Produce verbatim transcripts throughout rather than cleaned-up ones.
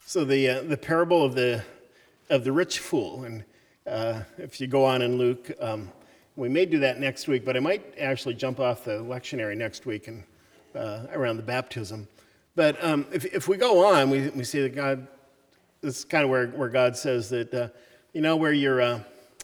So the uh, the parable of the of the rich fool, and uh, if you go on in Luke, um, we may do that next week, but I might actually jump off the lectionary next week and uh, around the baptism. But um, if if we go on, we we see that God, this is kind of where where God says that uh, you know where your uh,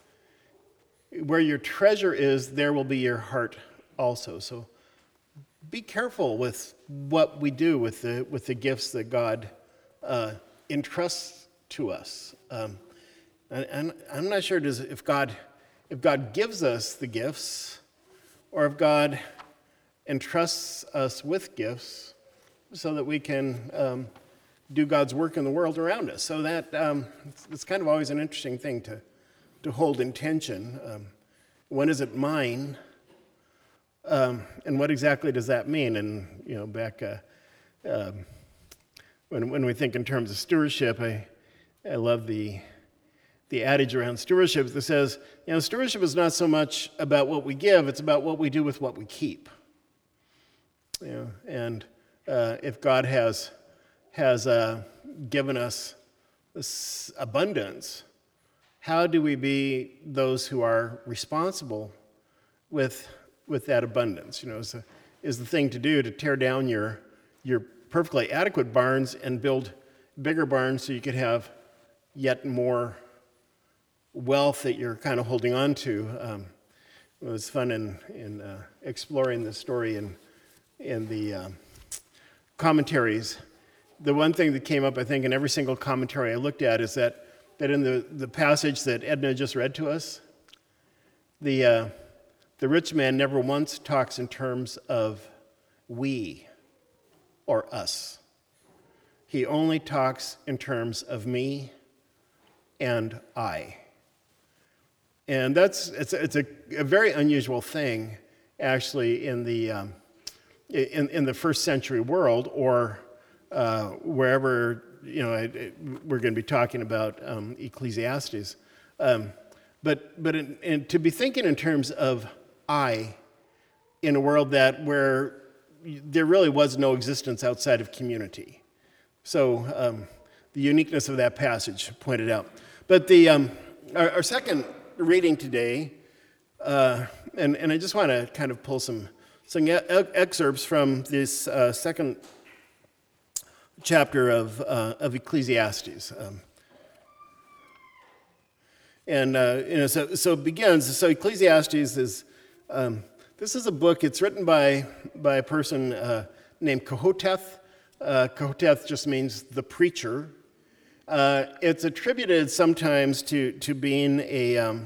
where your treasure is, there will be your heart also. So be careful with what we do with the with the gifts that God uh, entrusts to us. Um, and, and I'm not sure does, if God if God gives us the gifts, or if God entrusts us with gifts so that we can um, do God's work in the world around us. So that um, it's, it's kind of always an interesting thing to to hold in tension. Um, when is it mine? Um, and what exactly does that mean? And you know, back uh, um, when when we think in terms of stewardship, I I love the the adage around stewardship that says, you know, stewardship is not so much about what we give; it's about what we do with what we keep. You know, and uh, if God has has uh, given us this abundance, how do we be those who are responsible with with that abundance? You know, is the, is the thing to do to tear down your your perfectly adequate barns and build bigger barns so you could have yet more wealth that you're kind of holding on to. Um, it was fun in in uh, exploring the story in in the um, commentaries. The one thing that came up, I think, in every single commentary I looked at is that that in the, the passage that Edna just read to us, the uh, the rich man never once talks in terms of we or us. He only talks in terms of me and I. And that's it's it's a, a very unusual thing, actually, in the um, in in the first century world, or uh, wherever you know it, it, we're going to be talking about um, Ecclesiastes. Um, but but in, in, to be thinking in terms of I, in a world that where there really was no existence outside of community. So um, the uniqueness of that passage pointed out. But the um, our, our second reading today, uh, and, and I just want to kind of pull some, some excerpts from this uh, second chapter of, uh, of Ecclesiastes. Um, and uh, you know, so, so it begins, so Ecclesiastes is, um, this is a book, it's written by, by a person uh, named Kohoteth. Uh, Kohoteth just means the preacher. Uh, it's attributed sometimes to, to being a, um,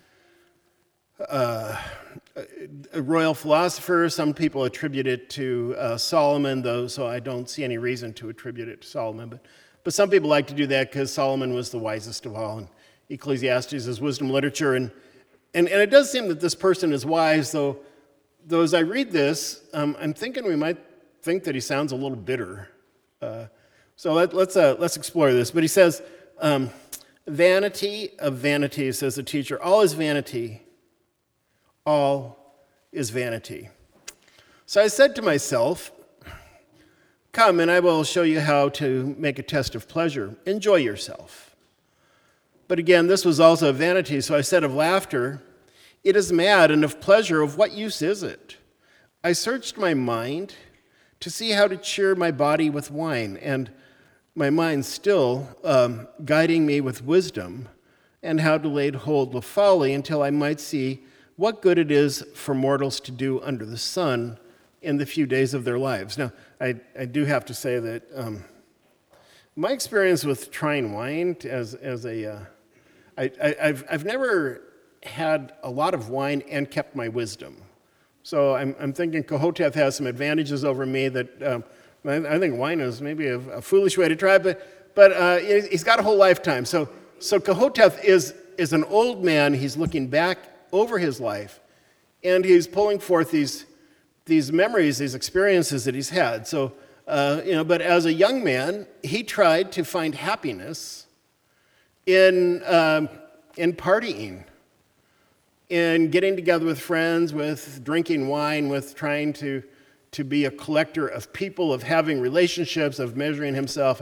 uh, a royal philosopher. Some people attribute it to uh, Solomon, though, so I don't see any reason to attribute it to Solomon. But, but some people like to do that because Solomon was the wisest of all, and Ecclesiastes is wisdom literature. And, and, and it does seem that this person is wise, though, though as I read this, um, I'm thinking we might think that he sounds a little bitter. Uh, So let, let's uh, let's explore this. But he says, um, vanity of vanity, says the teacher. All is vanity. All is vanity. So I said to myself, come and I will show you how to make a test of pleasure. Enjoy yourself. But again, this was also vanity. So I said of laughter, it is mad, and of pleasure, of what use is it? I searched my mind to see how to cheer my body with wine, and my mind still um, guiding me with wisdom, and how to lay hold of folly until I might see what good it is for mortals to do under the sun in the few days of their lives. Now, I, I do have to say that um, my experience with trying wine as as a, uh, I, I, I've I've never had a lot of wine and kept my wisdom. So I'm I'm thinking Kohoteth has some advantages over me that. Um, I think wine is maybe a, a foolish way to try, but but uh, he's got a whole lifetime. So so Kohoteth is is an old man. He's looking back over his life, and he's pulling forth these these memories, these experiences that he's had. So uh, you know, but as a young man, he tried to find happiness in um, in partying, in getting together with friends, with drinking wine, with trying to. to be a collector of people, of having relationships, of measuring himself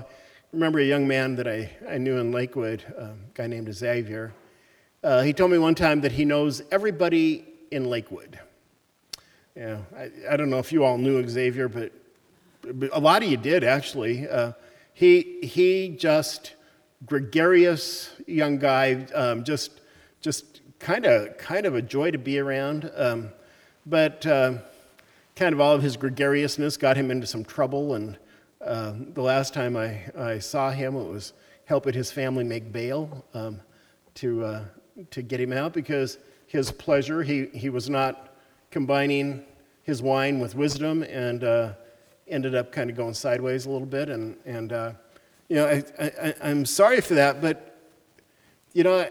remember a young man that I, I knew in Lakewood, a guy named Xavier. Uh, he told me one time that he knows everybody in Lakewood. Yeah, I, I don't know if you all knew Xavier, but, but a lot of you did, actually. Uh, he he just gregarious young guy, um, just just kind of kind of a joy to be around. Um, but uh, kind of all of his gregariousness got him into some trouble. And uh, the last time I, I saw him, it was helping his family make bail um, to uh, to get him out, because his pleasure, he he was not combining his wine with wisdom, and uh, ended up kind of going sideways a little bit. And and uh, you know, I, I I'm sorry for that, but you know,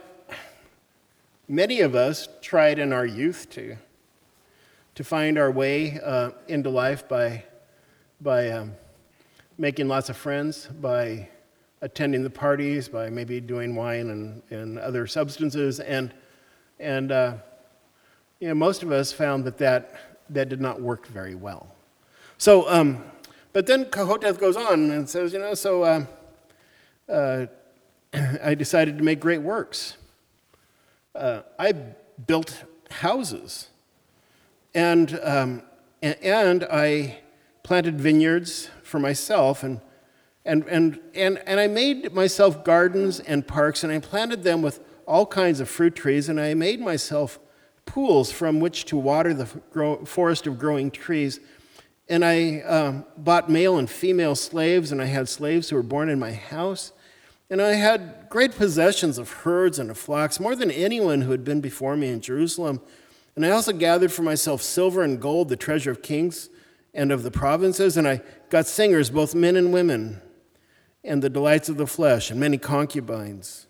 many of us tried in our youth to to find our way uh, into life by by um, making lots of friends, by attending the parties, by maybe doing wine and, and other substances, and and uh, you know, most of us found that that that did not work very well. So, um, but then Kohoteth goes on and says, you know, so uh, uh, I decided to make great works. Uh, I built houses, and um, and I planted vineyards for myself, and and and and and I made myself gardens and parks, and I planted them with all kinds of fruit trees, and I made myself pools from which to water the grow, forest of growing trees. And I um, bought male and female slaves, and I had slaves who were born in my house. And I had great possessions of herds and of flocks, more than anyone who had been before me in Jerusalem. And I also gathered for myself silver and gold, the treasure of kings and of the provinces. And I got singers, both men and women, and the delights of the flesh, and many concubines.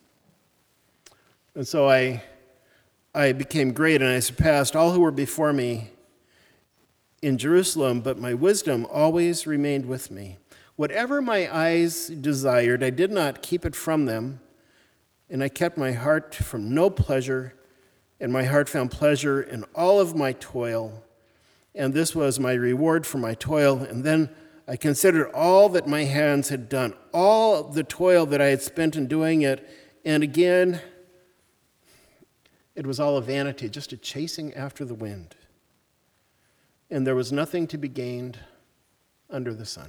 And so I, I became great, and I surpassed all who were before me in Jerusalem, but my wisdom always remained with me. Whatever my eyes desired, I did not keep it from them, and I kept my heart from no pleasure, and my heart found pleasure in all of my toil, and this was my reward for my toil. And then I considered all that my hands had done, all the toil that I had spent in doing it, and again, it was all a vanity, just a chasing after the wind. And there was nothing to be gained under the sun.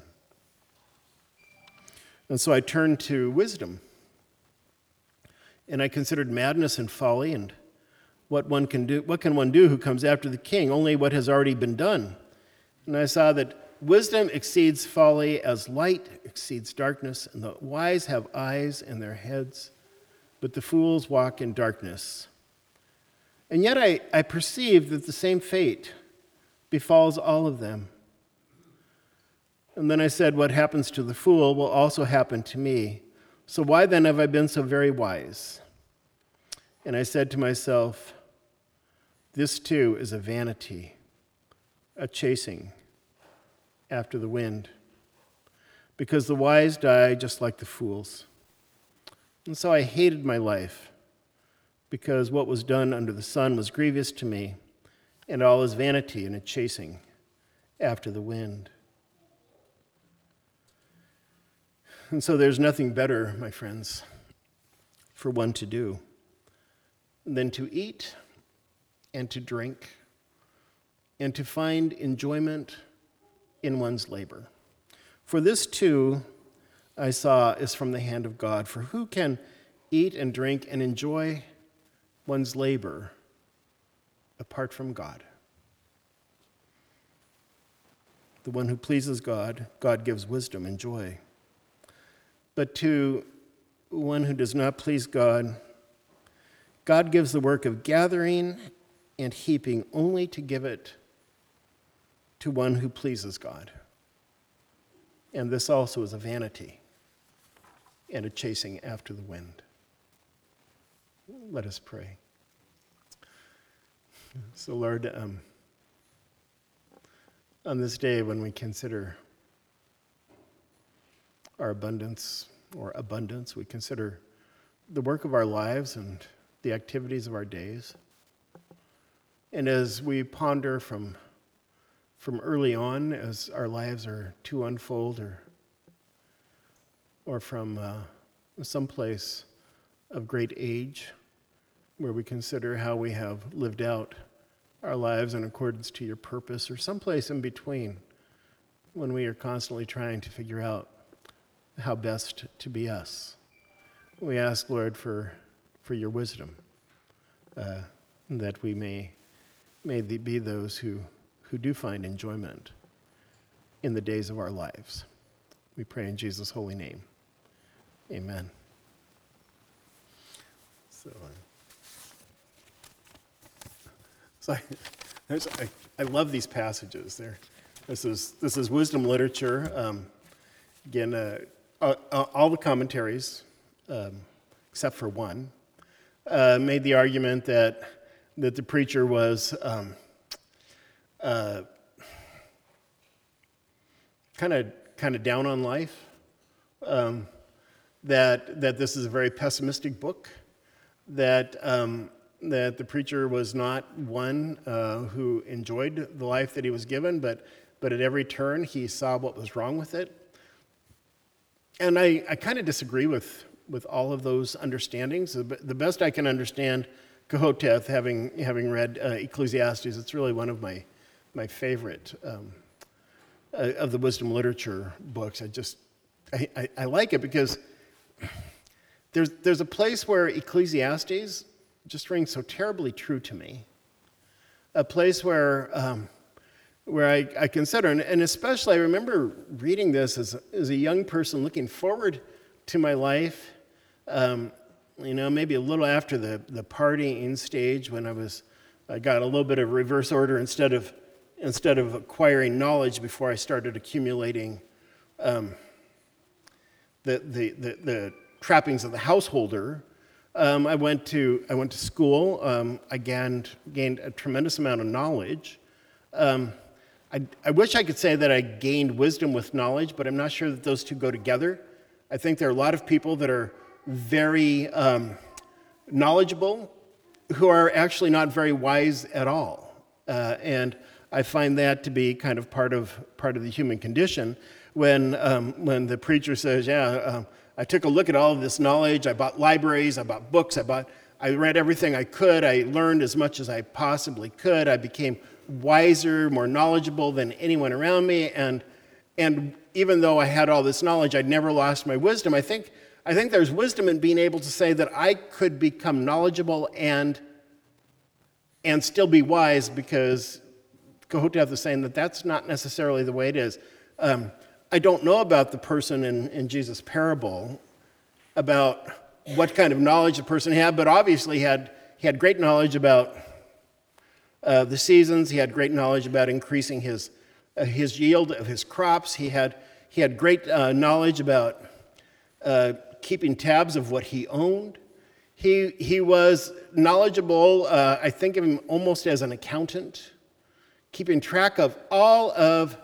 And so I turned to wisdom, and I considered madness and folly, and what one can do, what can one do who comes after the king? Only what has already been done. And I saw that wisdom exceeds folly as light exceeds darkness, and the wise have eyes in their heads, but the fools walk in darkness. And yet I, I perceive that the same fate befalls all of them. And then I said, what happens to the fool will also happen to me. So why then have I been so very wise? And I said to myself, this too is a vanity, a chasing after the wind, because the wise die just like the fools. And so I hated my life, because what was done under the sun was grievous to me, and all is vanity and a chasing after the wind. And so there's nothing better, my friends, for one to do than to eat and to drink and to find enjoyment in one's labor. For this too, I saw, is from the hand of God. For who can eat and drink and enjoy one's labor apart from God? The one who pleases God, God gives wisdom and joy. But to one who does not please God, God gives the work of gathering and heaping only to give it to one who pleases God. And this also is a vanity and a chasing after the wind. Let us pray. So, Lord, um, on this day when we consider our abundance or abundance, we consider the work of our lives and the activities of our days. And as we ponder from, from early on, as our lives are to unfold, or or from uh, some place of great age where we consider how we have lived out our lives in accordance to your purpose, or someplace in between when we are constantly trying to figure out how best to be us. We ask, Lord, for, for your wisdom, uh, that we may, may be those who, who do find enjoyment in the days of our lives. We pray in Jesus' holy name. Amen. So, uh, so I, there's, I, I love these passages. They're, this is this is wisdom literature. Um, again, uh, uh, all the commentaries, um, except for one, uh, made the argument that that the preacher was um, uh, kind of kind of down on life. Um, that that this is a very pessimistic book. That um, that the preacher was not one uh, who enjoyed the life that he was given, but but at every turn he saw what was wrong with it. And I, I kind of disagree with, with all of those understandings. The best I can understand Kohoteth, having having read uh, Ecclesiastes, it's really one of my my favorite um, uh, of the wisdom literature books. I just I, I, I like it because there's there's a place where Ecclesiastes just rings so terribly true to me. A place where um, where I, I consider, and, and especially I remember reading this as, as a young person looking forward to my life, um, you know, maybe a little after the, the partying stage when I was, I got a little bit of reverse order instead of, instead of acquiring knowledge before I started accumulating um, the, the, the, the trappings of the householder. Um, I went to I went to school. Um, I gained gained a tremendous amount of knowledge. Um, I, I wish I could say that I gained wisdom with knowledge, but I'm not sure that those two go together. I think there are a lot of people that are very um, knowledgeable who are actually not very wise at all, uh, and I find that to be kind of part of part of the human condition. When um, when the preacher says, "Yeah." Uh, I took a look at all of this knowledge. I bought libraries, I bought books, I bought, I read everything I could. I learned as much as I possibly could. I became wiser, more knowledgeable than anyone around me. And and even though I had all this knowledge, I'd never lost my wisdom. I think I think there's wisdom in being able to say that I could become knowledgeable and and still be wise, because Kohoteth is saying that that's not necessarily the way it is. Um, I don't know about the person in, in Jesus' parable, about what kind of knowledge the person had, but obviously he had, he had great knowledge about uh, the seasons. He had great knowledge about increasing his, uh, his yield of his crops. He had, he had great uh, knowledge about uh, keeping tabs of what he owned. He, he was knowledgeable, uh, I think of him almost as an accountant, keeping track of all of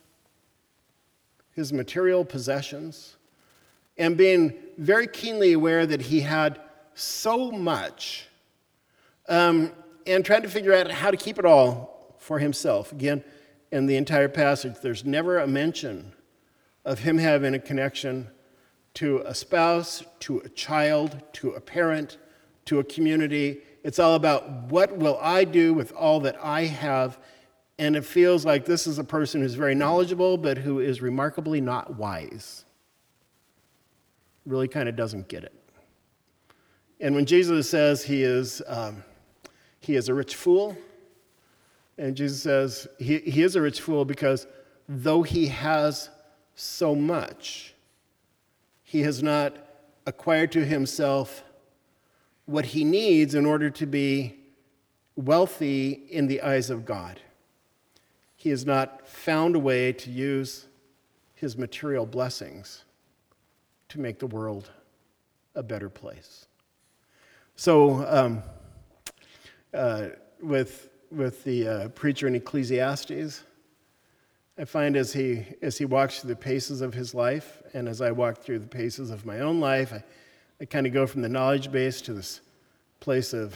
his material possessions, and being very keenly aware that he had so much, um, and trying to figure out how to keep it all for himself. Again, in the entire passage, there's never a mention of him having a connection to a spouse, to a child, to a parent, to a community. It's all about, what will I do with all that I have? And it feels like this is a person who's very knowledgeable, but who is remarkably not wise. Really kind of doesn't get it. And when Jesus says he is um, he is a rich fool, and Jesus says he, he is a rich fool because though he has so much, he has not acquired to himself what he needs in order to be wealthy in the eyes of God. He has not found a way to use his material blessings to make the world a better place. So um, uh, with, with the uh, preacher in Ecclesiastes, I find as he, as he walks through the paces of his life, and as I walk through the paces of my own life, I, I kind of go from the knowledge base to this place of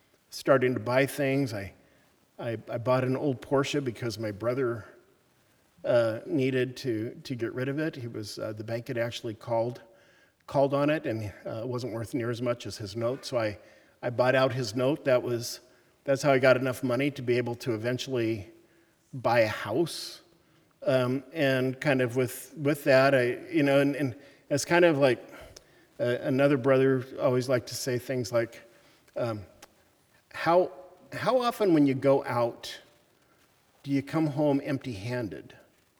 starting to buy things. I I, I bought an old Porsche because my brother uh, needed to to get rid of it. He was uh, the bank had actually called called on it, and uh, it wasn't worth near as much as his note. So I I bought out his note. That was that's how I got enough money to be able to eventually buy a house. Um, and kind of with with that, I you know, and, and it's kind of like uh, another brother always liked to say things like, um, how how often when you go out do you come home empty-handed?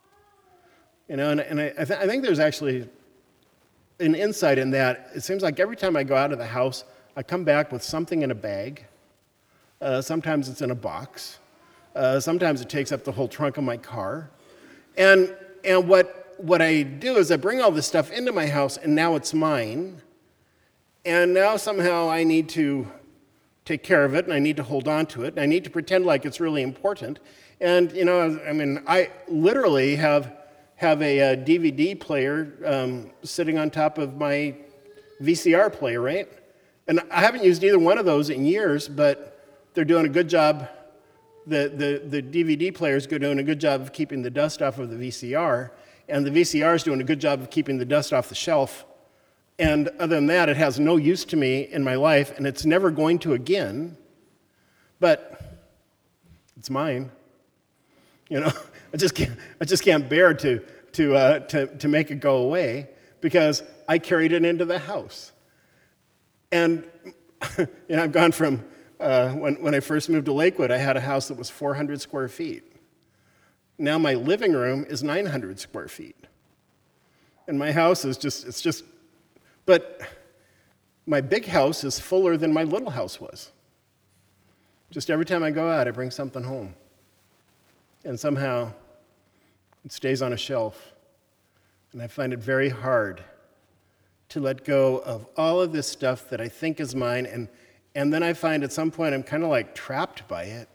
You know, and, and I, I, th- I think there's actually an insight in that. It seems like every time I go out of the house, I come back with something in a bag. Uh, sometimes it's in a box. Uh, sometimes it takes up the whole trunk of my car. And and what what I do is I bring all this stuff into my house, and now it's mine. And now somehow I need to take care of it, and I need to hold on to it, and I need to pretend like it's really important. And you know, I mean, I literally have have a, a D V D player um, sitting on top of my V C R player, right? And I haven't used either one of those in years, but they're doing a good job. The, the, the D V D player's doing a good job of keeping the dust off of the V C R, and the V C R is doing a good job of keeping the dust off the shelf. And other than that, it has no use to me in my life, and it's never going to again, but it's mine. You know, I just can't, I just can't bear to, to, uh, to, to make it go away because I carried it into the house. And you know, I've gone from, uh, when, when I first moved to Lakewood, I had a house that was four hundred square feet. Now my living room is nine hundred square feet. And my house is just, it's just, but my big house is fuller than my little house was. Just every time I go out, I bring something home. And somehow it stays on a shelf. And I find it very hard to let go of all of this stuff that I think is mine. And, and then I find at some point I'm kind of like trapped by it.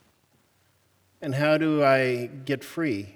And how do I get free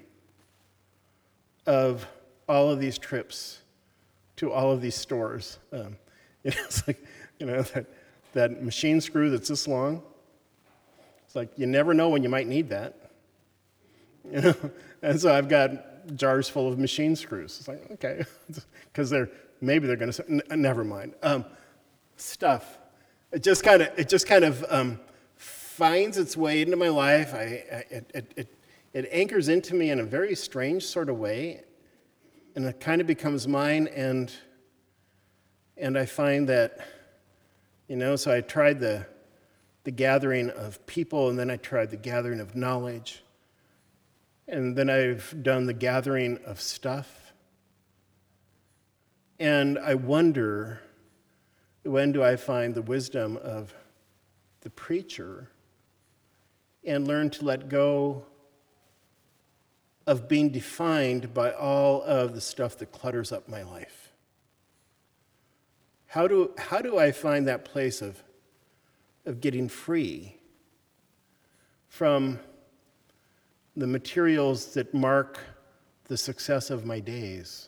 of all of these trips to all of these stores? Um, you know, it's like, you know, that, that machine screw that's this long. It's like you never know when you might need that. You know, and so I've got jars full of machine screws. It's like, okay, because they're maybe they're going to. N- never mind. Um, stuff. It just kind of it just kind of um, finds its way into my life. I, I it, it it it anchors into me in a very strange sort of way, and it kind of becomes mine. And and I find that, you know, so I tried the the gathering of people, and then I tried the gathering of knowledge. And then I've done the gathering of stuff. And I wonder, when do I find the wisdom of the preacher and learn to let go of being defined by all of the stuff that clutters up my life? How do, how do I find that place of, of getting free from the materials that mark the success of my days,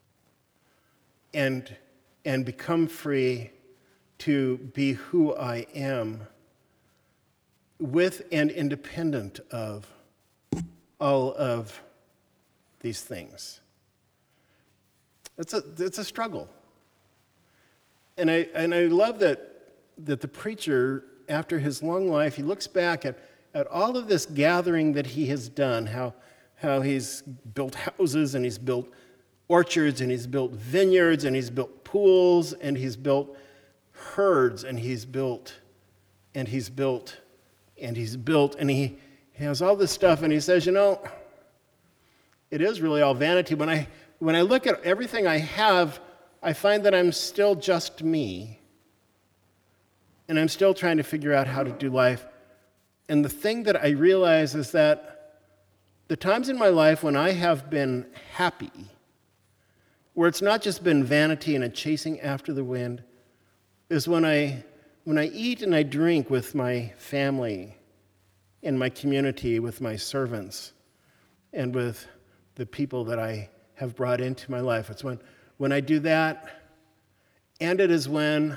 and, and become free to be who I am with and independent of all of these things? It's a, it's a struggle. And I, and I love that, that the preacher, after his long life, he looks back at at all of this gathering that he has done, how, how he's built houses and he's built orchards and he's built vineyards and he's built pools and he's built herds and he's built and he's built and he's built and he, he has all this stuff, and he says, you know, it is really all vanity. When I, when I look at everything I have, I find that I'm still just me, and I'm still trying to figure out how to do life. And the thing that I realize is that the times in my life when I have been happy, where it's not just been vanity and a chasing after the wind, is when I, when I eat and I drink with my family, in my community, with my servants, and with the people that I have brought into my life. It's when, when I do that, and it is when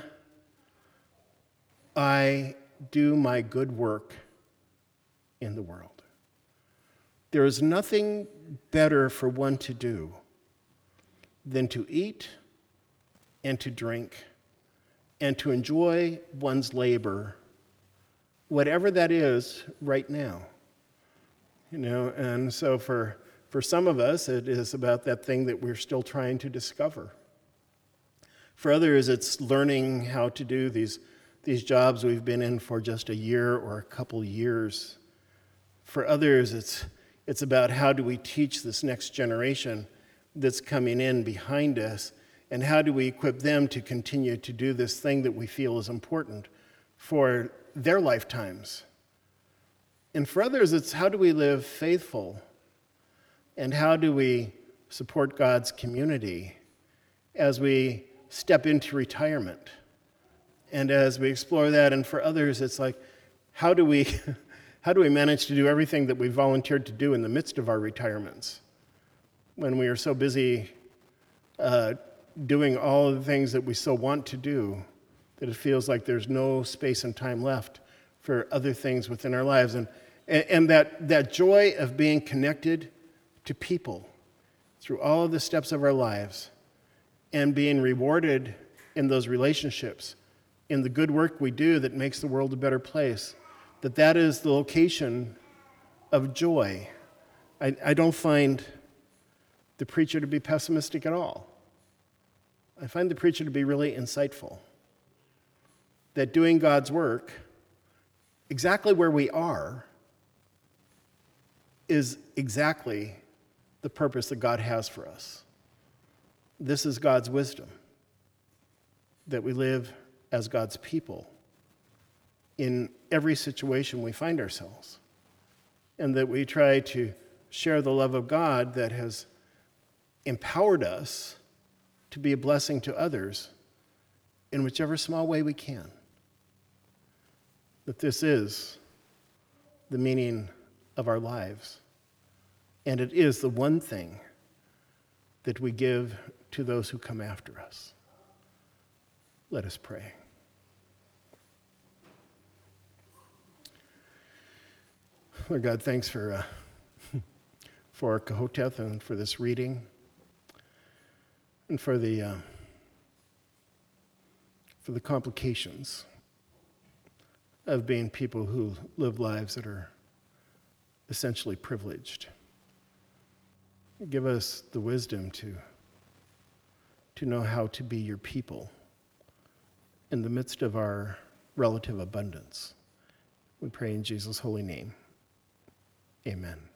I do my good work in the world. There is nothing better for one to do than to eat and to drink and to enjoy one's labor, whatever that is right now? You know, and so for, for some of us, it is about that thing that we're still trying to discover. For others, it's learning how to do these, these jobs we've been in for just a year or a couple years. For others, it's, it's about how do we teach this next generation that's coming in behind us, and how do we equip them to continue to do this thing that we feel is important for their lifetimes. And for others, it's how do we live faithful, and how do we support God's community as we step into retirement, and as we explore that. And for others, it's like, how do we how do we manage to do everything that we volunteered to do in the midst of our retirements, when we are so busy uh, doing all of the things that we so want to do that it feels like there's no space and time left for other things within our lives. And, and that, that joy of being connected to people through all of the steps of our lives and being rewarded in those relationships, in the good work we do that makes the world a better place, that that is the location of joy. I, I don't find the preacher to be pessimistic at all. I find the preacher to be really insightful. That doing God's work, exactly where we are, is exactly the purpose that God has for us. This is God's wisdom, that we live as God's people in every situation we find ourselves, and that we try to share the love of God that has empowered us to be a blessing to others in whichever small way we can. That this is the meaning of our lives, and it is the one thing that we give to those who come after us. Let us pray. Lord God, thanks for uh, for Kohoteth and for this reading, and for the uh, for the complications of being people who live lives that are essentially privileged. Give us the wisdom to to know how to be your people in the midst of our relative abundance. We pray in Jesus' holy name. Amen.